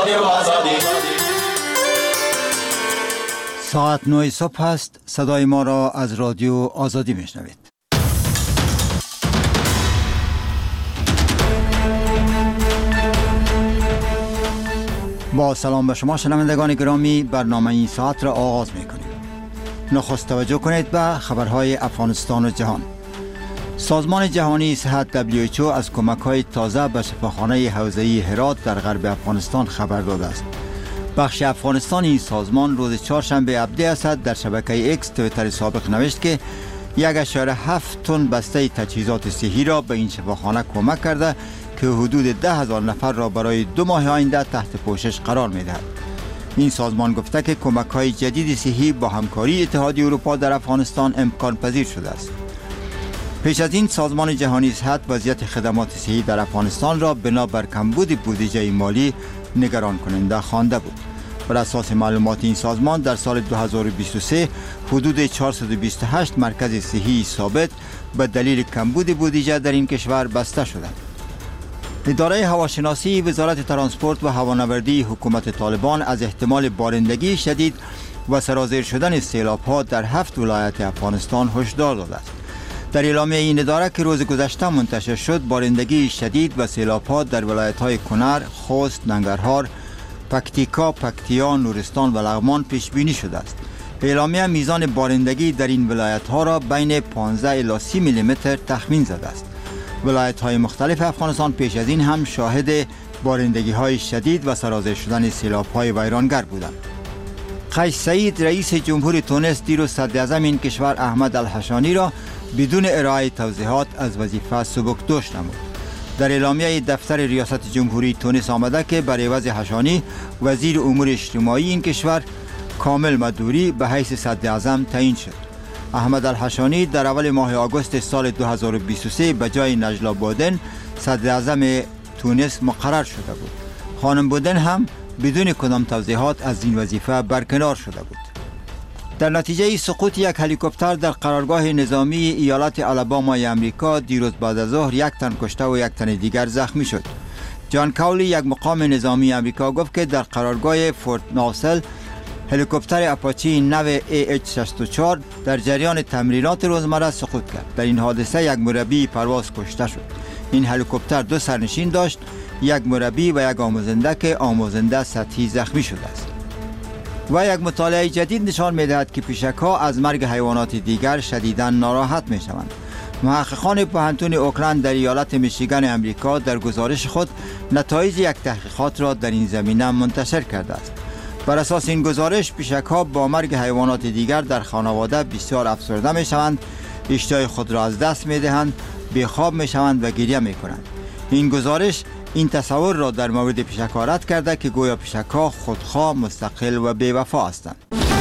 ساعت 9 صبح است. صدای ما را از رادیو آزادی میشنوید. با سلام به شما شنوندگان گرامی، برنامه این ساعت را آغاز میکنیم. نخست توجه کنید به خبرهای افغانستان و جهان. سازمان جهانی صحت WHO از کمک‌های تازه به شفاخانه حوزه‌ای هرات در غرب افغانستان خبر داده است. بخش افغانستان این سازمان روز چهارشنبه 17 اسد در شبکه ایکس توییتر سابق نوشت که 1.7 تن بسته تجهیزات صحی را به این شفاخانه کمک کرده که حدود 10,000 نفر را برای 2 ماه آینده تحت پوشش قرار می‌دهد. این سازمان گفته که کمک‌های جدید صحی با همکاری اتحادیه اروپا در افغانستان امکان پذیر شده است. پیش از این سازمان جهانی صحت وضعیت خدمات صحی در افغانستان را بنابر کمبود بودجه مالی نگران کننده خوانده بود. بر اساس معلومات این سازمان در سال 2023 حدود 428 مرکز صحی ثابت به دلیل کمبود بودجه در این کشور بسته شدند. اداره هواشناسی وزارت ترانسپورت و هوانوردی حکومت طالبان از احتمال بارندگی شدید و سرازیر شدن سیلاب‌ها در 7 ولایت افغانستان هشدار داده است. در اعلامیه این اداره که روز گذشته منتشر شد، بارندگی شدید و سیلاب‌ها در ولایت‌های کنر، خوست، ننگرهار، پکتیکا، پکتیا، نورستان و لغمان پیش بینی شده است. اعلامیه میزان بارندگی در این ولایت‌ها را بین 15 الی 30 میلیمتر تخمین زده است. ولایت‌های مختلف افغانستان پیش از این هم شاهد بارندگی‌های شدید و سرازیر شدن سیلاب‌های ویرانگر بودند. قیس سعید رئیس جمهور تونس دیروز صدراعظم این کشور احمد الحشانی را بدون ارائه توضیحات از وظیفه سبکدوش نمود. در اعلامیه دفتر ریاست جمهوری تونس آمده که بر عوض حشانی وزیر امور اجتماعی این کشور کامل مدوری به حیث صدراعظم تعیین شد. احمد الحشانی در اول ماه آگوست سال 2023 به جای نجلا بودن صدراعظم تونس مقرر شده بود. خانم بودن هم بدون کدام توضیحات از این وظیفه برکنار شده بود. در نتیجه سقوط یک هلیکوپتر در قرارگاه نظامی ایالت آلابامای امریکا دیروز بعد از ظهر 1 تن کشته و 1 تن دیگر زخمی شد. جان کاولی، یک مقام نظامی امریکا، گفت که در قرارگاه فورت ناسل هلیکوپتر اپاچی نو AH-64 در جریان تمرینات روزمره سقوط کرد. در این حادثه یک مربی پرواز کشته شد. این هلیکوپتر 2 سرنشین داشت، یک مربی و یک آموزنده که آموزنده سطحی زخمی شده است. و یک مطالعه جدید نشان می‌دهد که پیشک‌ها از مرگ حیوانات دیگر شدیداً ناراحت می‌شوند. محققان پوهنتون اوکلند در ایالت میشیگان امریکا در گزارش خود نتایج یک تحقیقات را در این زمینه منتشر کرده است. بر اساس این گزارش پیشک‌ها با مرگ حیوانات دیگر در خانواده بسیار افسرده می‌شوند، اشتهای خود را از دست می‌دهند، بیخواب می‌شوند و گریه می‌کنند. این گزارش این تصور را در مورد پیشک‌ها رد کرده که گویا پیشک‌ها خودخواه، مستقل و بی‌وفا هستند.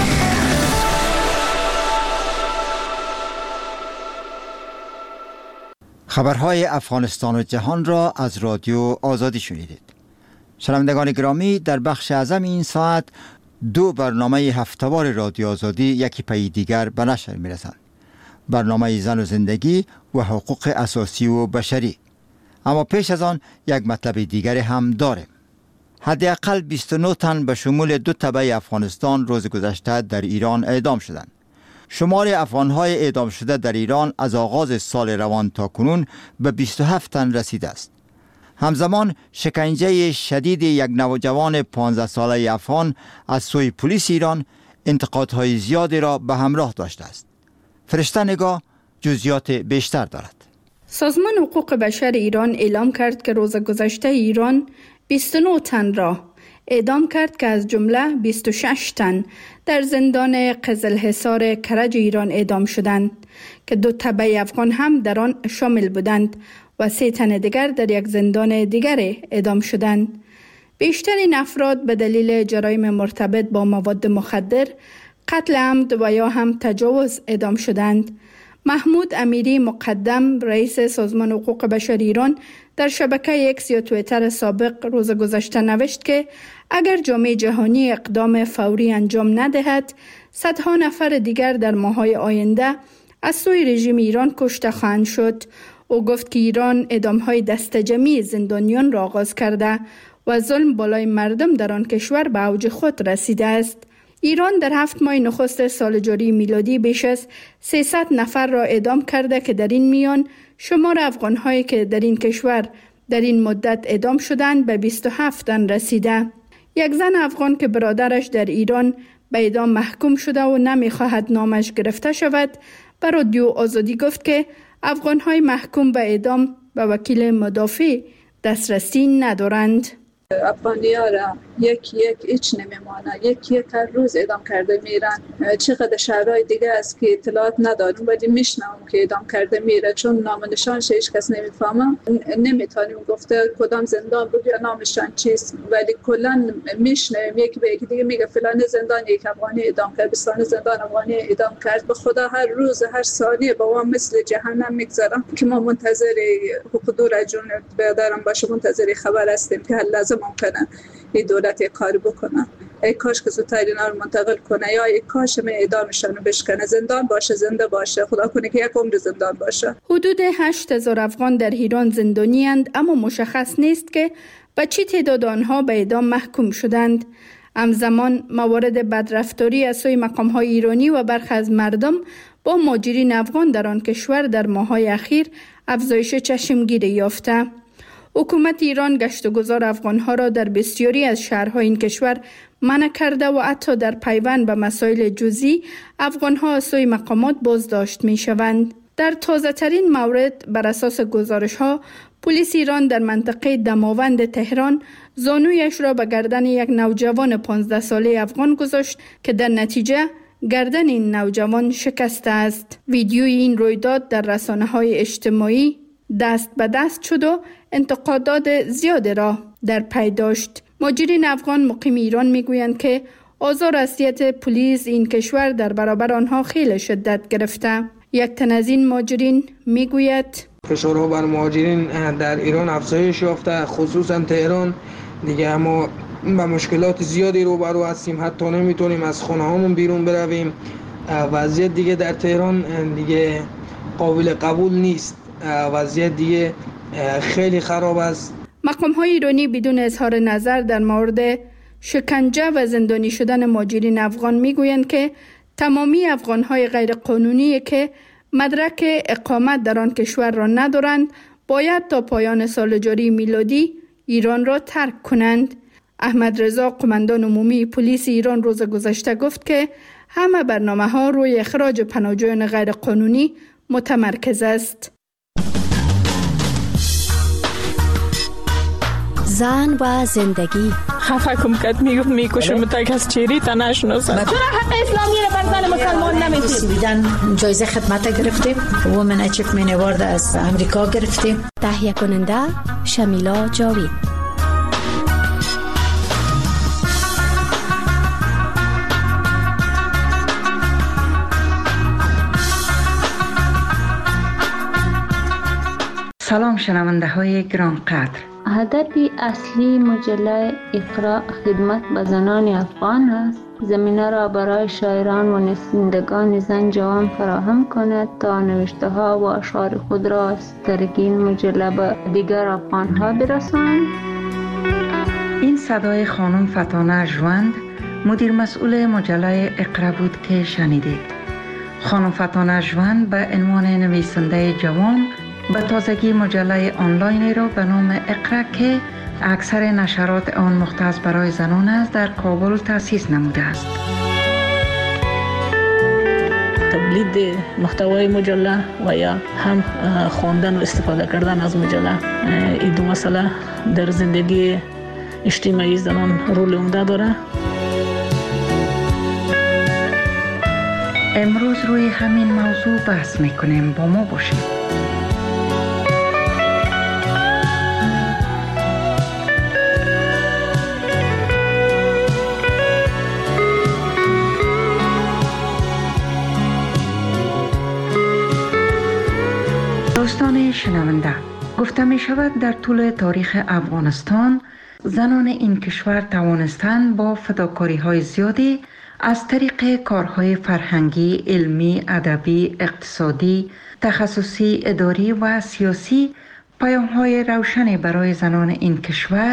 خبرهای افغانستان و جهان را از رادیو آزادی شنیدید. شنوندگان گرامی، در بخش اعظم این ساعت 2 برنامه هفته‌وار رادیو آزادی یکی پی دیگر به نشر می‌رسند. برنامه زن و زندگی و حقوق اساسی و بشری. اما پیش از آن یک مطلب دیگر هم داریم. حداقل 29 تن به شمول 2 تبع افغانستان روز گذشته در ایران اعدام شدند. شمار افغان‌های اعدام شده در ایران از آغاز سال روان تا کنون به 27 تن رسیده است. همزمان شکنجه شدید یک نوجوان 15 ساله افغان از سوی پلیس ایران انتقادهای زیادی را به همراه داشته است. فرشته نگاه جزئیات بیشتر دارد. سازمان حقوق بشر ایران اعلام کرد که روز گذشته ایران 29 تن را اعدام کرد که از جمله 26 تن در زندان قزلحصار کرج ایران اعدام شدند که 2 تبع افغان هم در آن شامل بودند و 3 تن دیگر در یک زندان دیگر اعدام شدند. بیشتر این افراد به دلیل جرایم مرتبط با مواد مخدر، قتل عمد و یا هم تجاوز اعدام شدند. محمود امیری مقدم رئیس سازمان حقوق بشر ایران در شبکه اکس یا توییتر سابق روز گذشته نوشت که اگر جامعه جهانی اقدام فوری انجام ندهد، صدها نفر دیگر در ماه‌های آینده از سوی رژیم ایران کشته خواهند شد. او گفت که ایران اعدام‌های دست جمعی زندانیان را آغاز کرده و ظلم بالای مردم در آن کشور به اوج خود رسیده است. ایران در 7 ماه نخست سال جاری میلادی بیش از 300 نفر را اعدام کرده که در این میان شمار افغان‌هایی که در این کشور در این مدت اعدام شدند به 27 تن رسیده. یک زن افغان که برادرش در ایران به اعدام محکوم شده و نمی‌خواهد نامش گرفته شود، به رادیو آزادی گفت که افغان‌های محکوم به اعدام به وکیل مدافع دسترسی ندارند. افغانی‌ها را یک هیچ نمیمانه، یک هر روز اعدام کرده میرن. چقدر شهرهای دیگه است که اطلاعات نداریم ولی میشنوم که اعدام کرده میره، چون نام و نشانش هیچ کس نمیفهمه. نمیتونیم گفته کدام زندان بود یا نامشان چیست، ولی کلا میشنویم یکی به یکی دیگه میگه فلان زندان یک افغانی اعدام کرد، فلان زندان افغانی اعدام کرد. به خدا هر روز هر ثانیه با ما مثل جهنم میگذرم که ما منتظر حقوق رجون برادرم باشه، منتظر خبر هستیم که لازم ممکنه این دولت کاری بکنه. ای کاش که زودتر اینا رو منتقل کنه، یا ای کاش من اعدامشان رو بشکنه، زندان باشه، زنده باشه، خدا کنه که یک عمر زندان باشه. حدود 8000 افغان در ایران زندانی اند، اما مشخص نیست که به چه تعداد آنها به اعدام محکوم شدند. همزمان موارد بدرفتاری از سوی مقام‌های ایرانی و برخی از مردم با مهاجرین افغان در آن کشور در ماه‌های اخیر افزایش چشمگیری یافته. حکومت ایران گشت و گذار افغانها را در بسیاری از شهرهای این کشور منع کرده و حتی در پیوند به مسائل جزئی افغانها از سوی مقامات بازداشت می شوند. در تازه ترین مورد بر اساس گزارش ها پلیس ایران در منطقه دماوند تهران زانویش را به گردن یک نوجوان 15 ساله افغان گذاشت که در نتیجه گردن این نوجوان شکسته است. ویدیوی این رویداد در رسانه‌های اجتماعی دست به دست شد و انتقادات زیاد را در پی داشت. مهاجرین افغان مقیم ایران میگویند که آزار و اذیت پلیس این کشور در برابر آنها خیلی شدت گرفته. یک تن از این مهاجرین میگوید فشارها بر مهاجرین در ایران افزایش یافته، خصوصا تهران دیگه. اما با مشکلات زیادی روبرو هستیم، حتی نمیتونیم از خانه هامون بیرون برویم. وضعیت دیگه در تهران دیگه قابل قبول نیست، وضعیت دیگه خیلی خراب است. مقام‌های ایرانی بدون اظهار نظر در مورد شکنجه و زندانی شدن مهاجرین افغان میگویند که تمامی افغان‌های غیر قانونی که مدرک اقامت در آن کشور را ندارند باید تا پایان سال جاری میلادی ایران را ترک کنند. احمد رضا قماندان عمومی پلیس ایران روز گذشته گفت که همه برنامه‌ها روی اخراج پناهجویان غیر قانونی متمرکز است. زن و زندگی خفه کم کد میکشم تا کس چیری تا نشناسد. چرا حق اسلامی را بر زن مسلمان نمیدید؟ بیدن جایزه خدمت گرفتیم، وومن اچیومنت اوارد از امریکا گرفتیم. تهیه کننده شمیلا جاوید. سلام شنونده های گرانقدر. هدف اصلی مجله اقرا خدمت به زنان افغان است. زمینه را برای شاعران و نویسندگان زن جوان فراهم کند تا نوشته ها و اشعار خود را از طریق این مجله به دیگر افغان ها برسانند. این صدای خانم فتانه ژوند مدیر مسئول مجله اقرا بود که شنیدید. خانم فتانه ژوند به عنوان نویسنده جوان به تازگی مجله آنلاینی را به نام اقرا که اکثر نشرات آن مختص برای زنان است در کابل تأسیس نموده است. تولید محتوای مجله و یا هم خواندن و استفاده کردن از مجله، این دو مسئله در زندگی اجتماعی زنان رول عمده داره. امروز روی همین موضوع بحث میکنیم، با ما باشید. دوستان شنونده، گفته می شود در طول تاریخ افغانستان زنان این کشور توانستند با فداکاری های زیادی از طریق کارهای فرهنگی، علمی، ادبی، اقتصادی، تخصصی، اداری و سیاسی پیام‌های روشنی برای زنان این کشور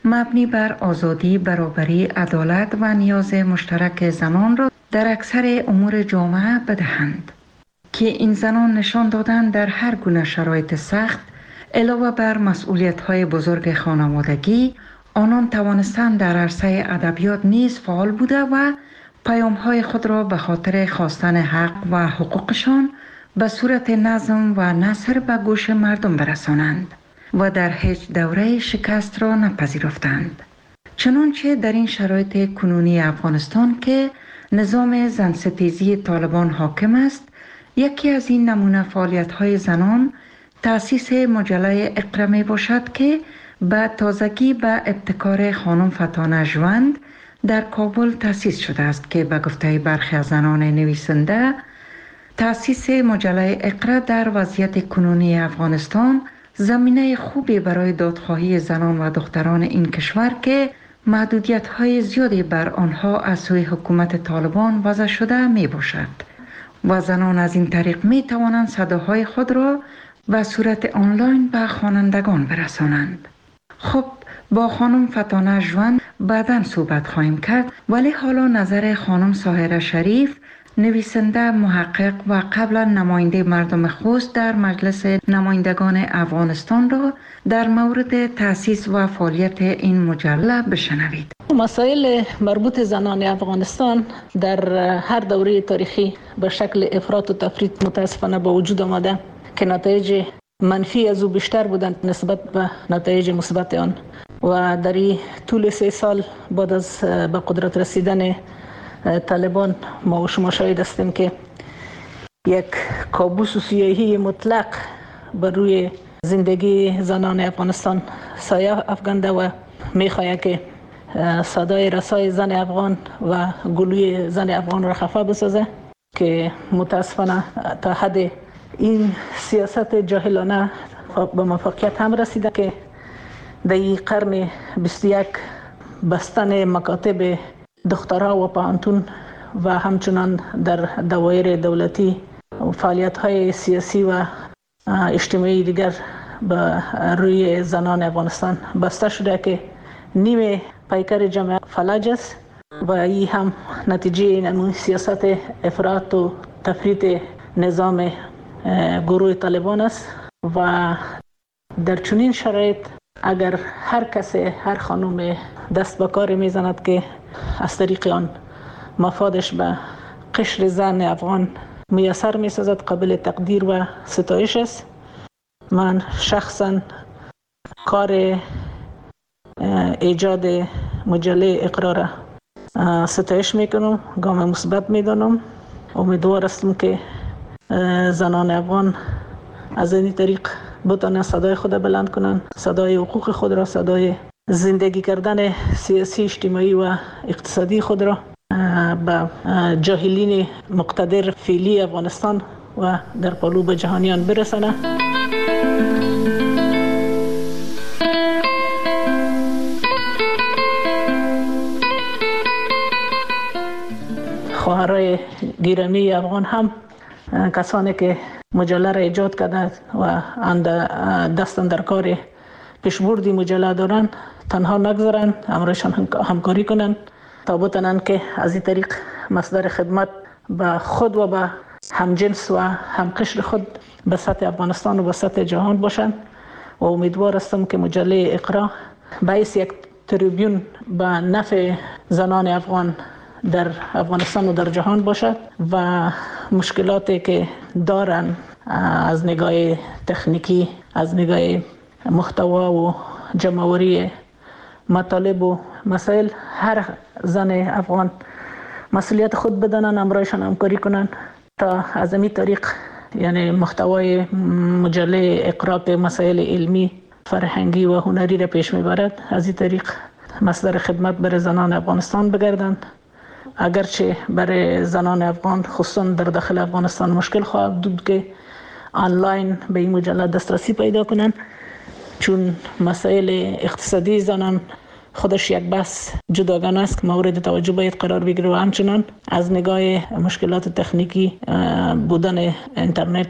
مبنی بر آزادی، برابری، عدالت و نیاز مشترک زنان را در اکثر امور جامعه بدهند که این زنان نشان دادند در هر گونه شرایط سخت علاوه بر مسئولیت‌های بزرگ خانوادگی، آنان توانستند در عرصه ادبیات نیز فعال بوده و پیام‌های خود را به خاطر خواستن حق و حقوقشان به صورت نظم و نثر به گوش مردم برسانند و در هیچ دوره شکست را نپذیرفتند. چنانچه در این شرایط کنونی افغانستان که نظام زنستیزی طالبان حاکم است، یکی از این نمونه فعالیت‌های زنان تأسیس مجله اقرا می باشد که به تازگی به ابتکار خانم فتانه ژوند در کابل تأسیس شده است که به گفته برخی از زنان نویسنده تأسیس مجله اقرا در وضعیت کنونی افغانستان زمینه خوبی برای دادخواهی زنان و دختران این کشور که محدودیت‌های زیادی بر آنها از سوی حکومت طالبان وضع شده می باشد و زنان از این طریق می توانند صداهای خود را به صورت آنلاین به خوانندگان برسانند. خب با خانم فتانه ژوند بعداً صحبت خواهیم کرد، ولی حالا نظر خانم ساحره شریف، نویسنده، محقق و قبلا نماینده مردم خوست در مجلس نمایندگان افغانستان را در مورد تأسیس و فعالیت این مجله بشنوید. مسائل مربوط زنان افغانستان در هر دوره تاریخی به شکل افراط و تفریط متاسفانه به وجود آمده که نتایج منفی از او بیشتر بودند نسبت به نتایج مثبت آن و در طول 3 سال بعد از به قدرت رسیدن طالبان ما و شما شاهد هستیم که یک کابوس و سیاهی مطلق بر روی زندگی زنان افغانستان سایه افکنده و میخواهد که صدای رسای زن افغان و گلوی زن افغان را خفه بسازه که متاسفانه تا حد این سیاست جاهلانه به موفقیت هم رسیده که در این قرن 21 بستن مکاتب دخترها و پانتون و همچنان در دوایر دولتی فعالیت‌های سیاسی و اجتماعی دیگر به روی زنان افغانستان بسته شده که نیمه پیکر جمعیت فلج است و این هم نتیجه این سیاست افراط و تفریط نظام گروه طالبان است و در چنین شرایط اگر هر کس، هر خانم دست به کار میزند که از طریق آن مفادش به قشر زن افغان میسر میسازد، قابل تقدیر و ستایش است. من شخصا کار ایجاد مجله اقرا را ستایش میکنم، گام مثبت میدانم. امیدوار هستم که زنان افغان از این طریق بتوانند صدای خود بلند کنند، صدای حقوق خود را، صدای زندگی کردن سیاسی، اجتماعی و اقتصادی خود را به جاهلین مقتدر فعلی افغانستان و در قلوب جهانیان برسانند. خواهرای گرامی افغان هم کسانی که مجله را ایجاد کردند و دستن در کار پیشبردی مجله دارند تنها نگذارند، همراهشان همکاری کنند تا بتوانند که از این طریق مصدر خدمت به خود و به همجنس و همقشر خود به سطح افغانستان و به سطح جهان باشند و امیدوار هستم که مجله اقرا باعث یک تریبیون به نفع زنان افغان در افغانستان و در جهان باشد و مشکلاتی که دارن از نگاه تکنیکی، از نگاه محتوا و جمع‌آوری مطالب و مسائل هر زن افغان مسئولیت خود بدانند، همراهشان همکاری کنند تا از این طریق یعنی محتوای مجله اقرا به مسائل علمی، فرهنگی و هنری را پیش میبرد، از این طریق مصدر خدمت برای زنان افغانستان بگردند. اگرچه برای زنان افغان خصوصا در داخل افغانستان مشکل خواهد بود که آنلاین به این مجله دسترسی پیدا کنند، چون مسائل اقتصادی زنان خودش یک بحث جداگانه است که مورد توجه باید قرار بگیره و همچنان از نگاه مشکلات تکنیکی بودن اینترنت